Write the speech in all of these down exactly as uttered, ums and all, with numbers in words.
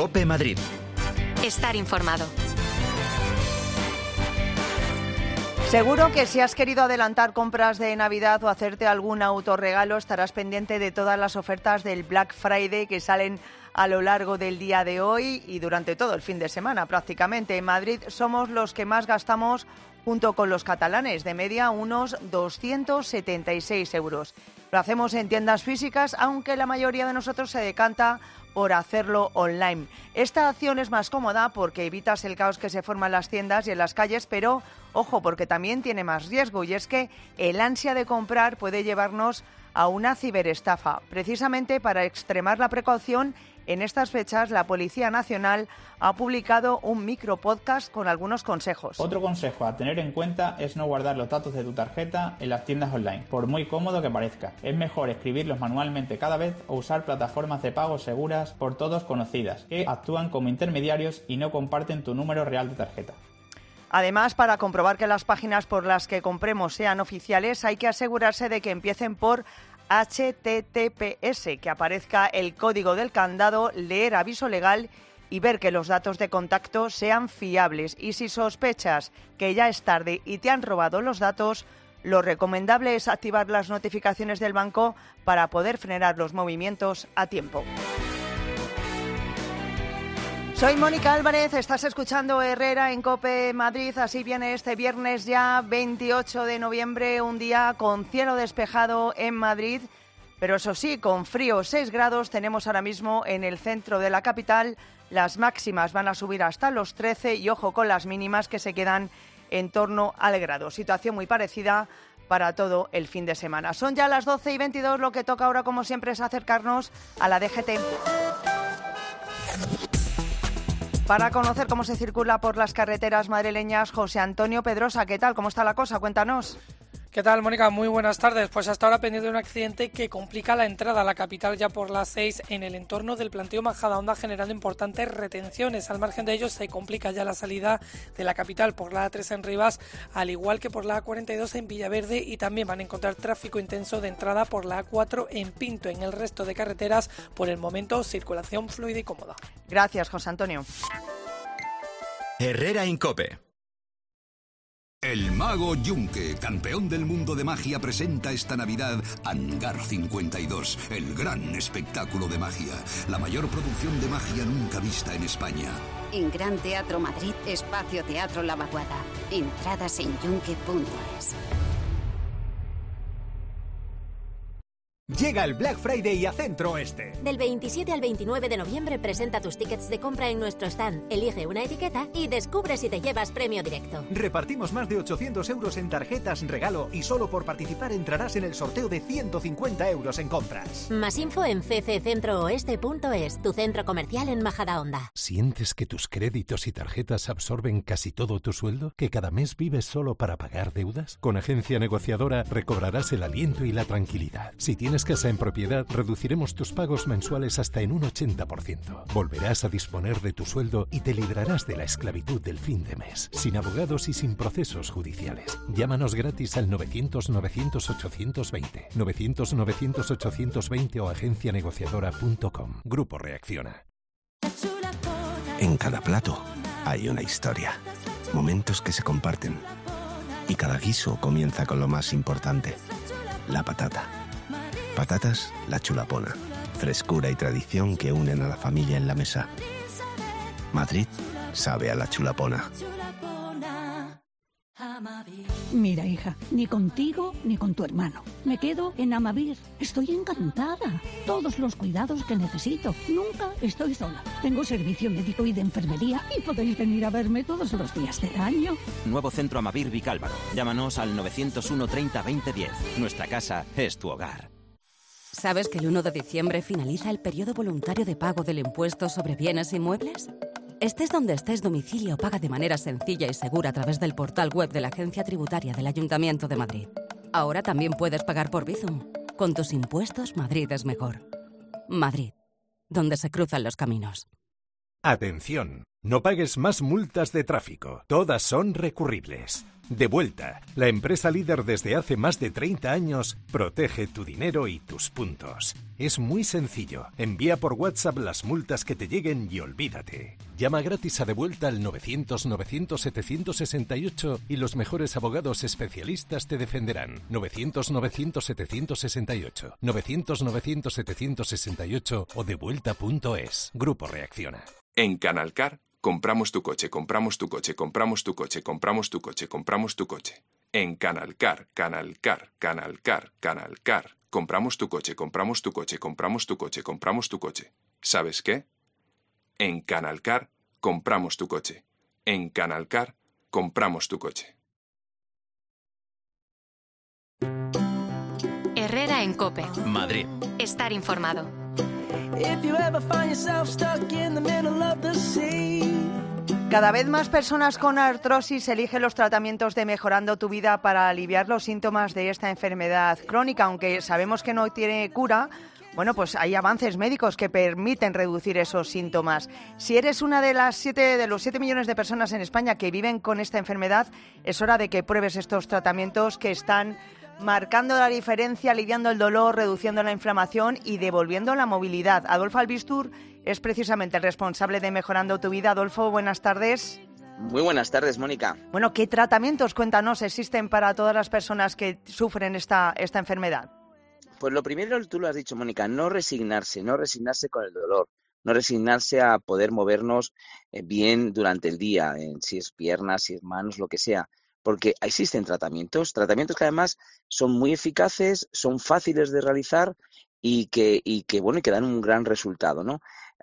COPE Madrid. Estar informado. Seguro que si has querido adelantar compras de Navidad o hacerte algún autorregalo, estarás pendiente de todas las ofertas del Black Friday que salen a lo largo del día de hoy y durante todo el fin de semana prácticamente. En Madrid somos los que más gastamos junto con los catalanes, de media unos doscientos setenta y seis euros. Lo hacemos en tiendas físicas, aunque la mayoría de nosotros se decanta por hacerlo online. Esta acción es más cómoda porque evitas el caos que se forma en las tiendas y en las calles, pero ojo, porque también tiene más riesgo, y es que el ansia de comprar puede llevarnos a una ciberestafa. Precisamente para extremar la precaución, en estas fechas la Policía Nacional ha publicado un micropodcast con algunos consejos. Otro consejo a tener en cuenta es no guardar los datos de tu tarjeta en las tiendas online, por muy cómodo que parezca. Es mejor escribirlos manualmente cada vez o usar plataformas de pago seguras por todos conocidas, que actúan como intermediarios y no comparten tu número real de tarjeta. Además, para comprobar que las páginas por las que compremos sean oficiales, hay que asegurarse de que empiecen por H T T P S, que aparezca el código del candado, leer aviso legal y ver que los datos de contacto sean fiables. Y si sospechas que ya es tarde y te han robado los datos, lo recomendable es activar las notificaciones del banco para poder frenar los movimientos a tiempo. Soy Mónica Álvarez, estás escuchando Herrera en COPE Madrid. Así viene este viernes ya veintiocho de noviembre, un día con cielo despejado en Madrid, pero eso sí, con frío, seis grados tenemos ahora mismo en el centro de la capital. Las máximas van a subir hasta los trece y ojo con las mínimas que se quedan en torno al grado. Situación muy parecida para todo el fin de semana. Son ya las doce y veintidós, lo que toca ahora como siempre es acercarnos a la D G T. Para conocer cómo se circula por las carreteras madrileñas, José Antonio Pedrosa, ¿qué tal? ¿Cómo está la cosa? Cuéntanos. ¿Qué tal, Mónica? Muy buenas tardes. Pues hasta ahora pendiente de un accidente que complica la entrada a la capital ya por las seis en el entorno del planteo Majadahonda, generando importantes retenciones. Al margen de ello, se complica ya la salida de la capital por la A tres en Rivas, al igual que por la A cuarenta y dos en Villaverde, y también van a encontrar tráfico intenso de entrada por la A cuatro en Pinto. En el resto de carreteras, por el momento, circulación fluida y cómoda. Gracias, José Antonio. Herrera en COPE. El Mago Yunque, campeón del mundo de magia, presenta esta Navidad Hangar cincuenta y dos, el gran espectáculo de magia, la mayor producción de magia nunca vista en España. En Gran Teatro Madrid, Espacio Teatro La Vaguada. Entradas en yunque punto es. Llega el Black Friday a Centro Oeste. Del veintisiete al veintinueve de noviembre presenta tus tickets de compra en nuestro stand, elige una etiqueta y descubre si te llevas premio directo. Repartimos más de ochocientos euros en tarjetas regalo y solo por participar entrarás en el sorteo de ciento cincuenta euros en compras. Más info en c c centro oeste punto es, tu centro comercial en Majadahonda. ¿Sientes que tus créditos y tarjetas absorben casi todo tu sueldo? ¿Que cada mes vives solo para pagar deudas? Con Agencia Negociadora recobrarás el aliento y la tranquilidad. Si tienes casa en propiedad, reduciremos tus pagos mensuales hasta en un ochenta por ciento. Volverás a disponer de tu sueldo y te librarás de la esclavitud del fin de mes, sin abogados y sin procesos judiciales. Llámanos gratis al novecientos novecientos ochocientos veinte, novecientos novecientos ochocientos veinte o agencia negociadora punto com. Grupo Reacciona. En cada plato hay una historia, momentos que se comparten. Y cada guiso comienza con lo más importante, la patata. Patatas La Chulapona. Frescura y tradición que unen a la familia en la mesa. Madrid sabe a La Chulapona. Mira, hija, ni contigo ni con tu hermano. Me quedo en Amavir. Estoy encantada. Todos los cuidados que necesito. Nunca estoy sola. Tengo servicio médico y de enfermería y podéis venir a verme todos los días del año. Nuevo centro Amavir Vicálvaro. Llámanos al novecientos uno treinta veinte diez. Nuestra casa es tu hogar. ¿Sabes que el uno de diciembre finaliza el periodo voluntario de pago del impuesto sobre bienes inmuebles? Estés donde estés, Domicilio paga de manera sencilla y segura a través del portal web de la Agencia Tributaria del Ayuntamiento de Madrid. Ahora también puedes pagar por Bizum. Con tus impuestos, Madrid es mejor. Madrid, donde se cruzan los caminos. Atención, no pagues más multas de tráfico. Todas son recurribles. Devuelta, la empresa líder desde hace más de treinta años, protege tu dinero y tus puntos. Es muy sencillo. Envía por WhatsApp las multas que te lleguen y olvídate. Llama gratis a Devuelta al novecientos novecientos setecientos sesenta y ocho y los mejores abogados especialistas te defenderán. novecientos novecientos setecientos sesenta y ocho, novecientos novecientos setecientos sesenta y ocho o devuelta punto es. Grupo Reacciona. En Canalcar, compramos tu coche, compramos tu coche, compramos tu coche, compramos tu coche, compramos tu coche. En Canalcar, Canalcar, Canalcar, Canalcar. Compramos tu coche, compramos tu coche, compramos tu coche, compramos tu coche. ¿Sabes qué? En Canalcar, compramos tu coche. En Canalcar, compramos tu coche. Herrera en COPE. Madrid. Estar informado. Cada vez más personas con artrosis eligen los tratamientos de Mejorando tu Vida para aliviar los síntomas de esta enfermedad crónica. Aunque sabemos que no tiene cura, bueno, pues hay avances médicos que permiten reducir esos síntomas. Si eres una de las siete, de los siete millones de personas en España que viven con esta enfermedad, es hora de que pruebes estos tratamientos que están marcando la diferencia, aliviando el dolor, reduciendo la inflamación y devolviendo la movilidad. Adolfo Albistur es precisamente el responsable de Mejorando tu Vida. Adolfo, buenas tardes. Muy buenas tardes, Mónica. Bueno, ¿qué tratamientos, cuéntanos, existen para todas las personas que sufren esta, esta enfermedad? Pues lo primero, tú lo has dicho, Mónica, no resignarse, no resignarse con el dolor, no resignarse a poder movernos bien durante el día, en, si es piernas, si es manos, lo que sea. Porque existen tratamientos, tratamientos que además son muy eficaces, son fáciles de realizar y que, y que bueno, y que dan un gran resultado, ¿no?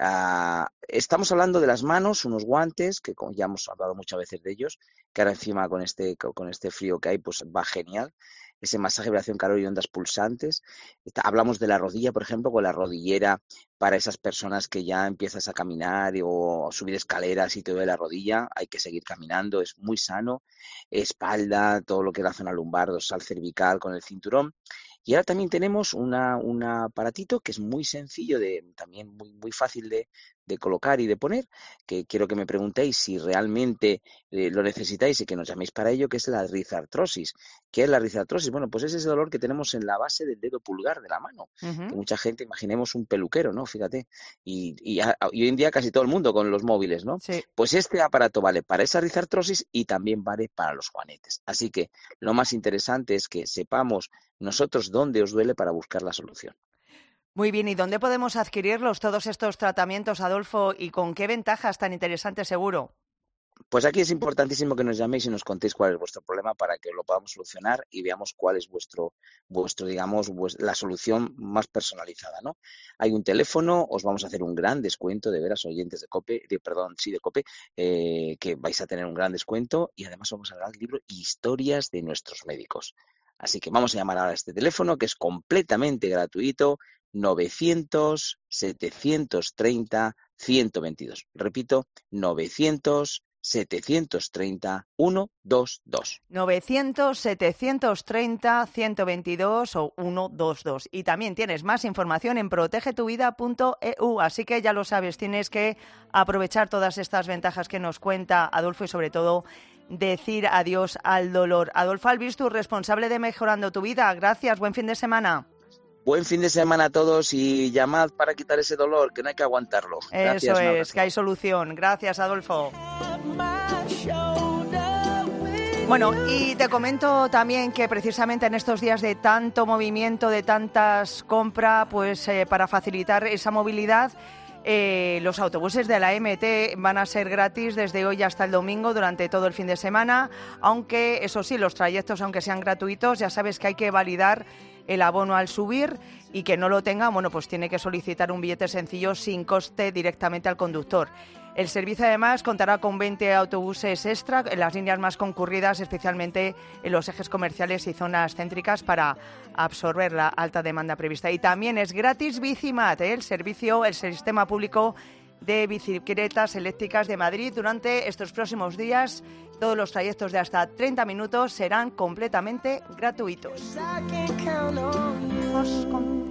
Uh, estamos hablando de las manos, unos guantes, que como ya hemos hablado muchas veces de ellos, que ahora encima con este, con este frío que hay, pues va genial. Ese masaje, vibración, calor y ondas pulsantes. Hablamos de la rodilla, por ejemplo, con la rodillera para esas personas que ya empiezas a caminar o subir escaleras y te duele la rodilla. Hay que seguir caminando, es muy sano. Espalda, todo lo que es la zona lumbar, dorsal, cervical, con el cinturón. Y ahora también tenemos una, un aparatito que es muy sencillo, de también muy, muy fácil de, de colocar y de poner, que quiero que me preguntéis si realmente eh, lo necesitáis y que nos llaméis para ello, que es la rizartrosis. ¿Qué es la rizartrosis? Bueno, pues es ese dolor que tenemos en la base del dedo pulgar de la mano. Uh-huh. Que mucha gente, imaginemos un peluquero, ¿no? Fíjate. Y, y, a, y hoy en día casi todo el mundo con los móviles, ¿no? Sí. Pues este aparato vale para esa rizartrosis y también vale para los juanetes. Así que lo más interesante es que sepamos nosotros dónde os duele para buscar la solución. Muy bien, ¿y dónde podemos adquirirlos, todos estos tratamientos, Adolfo, y con qué ventajas tan interesantes seguro? Pues aquí es importantísimo que nos llaméis y nos contéis cuál es vuestro problema para que lo podamos solucionar y veamos cuál es vuestro, vuestro digamos, la solución más personalizada, ¿no? Hay un teléfono, os vamos a hacer un gran descuento, de veras, oyentes de COPE, de, perdón, sí, de COPE, eh, que vais a tener un gran descuento y además vamos a dar el libro Historias de nuestros médicos. Así que vamos a llamar ahora a este teléfono que es completamente gratuito, novecientos, setecientos treinta, ciento veintidós. Repito, novecientos, setecientos treinta, ciento veintidós. novecientos, setecientos treinta, ciento veintidós o ciento veintidós. Y también tienes más información en protege tu vida punto e u. Así que ya lo sabes, tienes que aprovechar todas estas ventajas que nos cuenta Adolfo y sobre todo decir adiós al dolor. Adolfo Albistur, responsable de Mejorando tu Vida. Gracias, buen fin de semana. Buen fin de semana a todos y llamad para quitar ese dolor, que no hay que aguantarlo. Gracias, eso es, que hay solución. Gracias, Adolfo. Bueno, y te comento también que precisamente en estos días de tanto movimiento, de tantas compras, pues eh, para facilitar esa movilidad, Eh, los autobuses de la M T van a ser gratis desde hoy hasta el domingo durante todo el fin de semana, aunque eso sí, los trayectos, aunque sean gratuitos, ya sabes que hay que validar el abono al subir y que no lo tenga, bueno, pues tiene que solicitar un billete sencillo sin coste directamente al conductor. El servicio además contará con veinte autobuses extra en las líneas más concurridas, especialmente en los ejes comerciales y zonas céntricas para absorber la alta demanda prevista. Y también es gratis Bicimat, ¿eh? el servicio, el sistema público de bicicletas eléctricas de Madrid. Durante estos próximos días, todos los trayectos de hasta treinta minutos serán completamente gratuitos.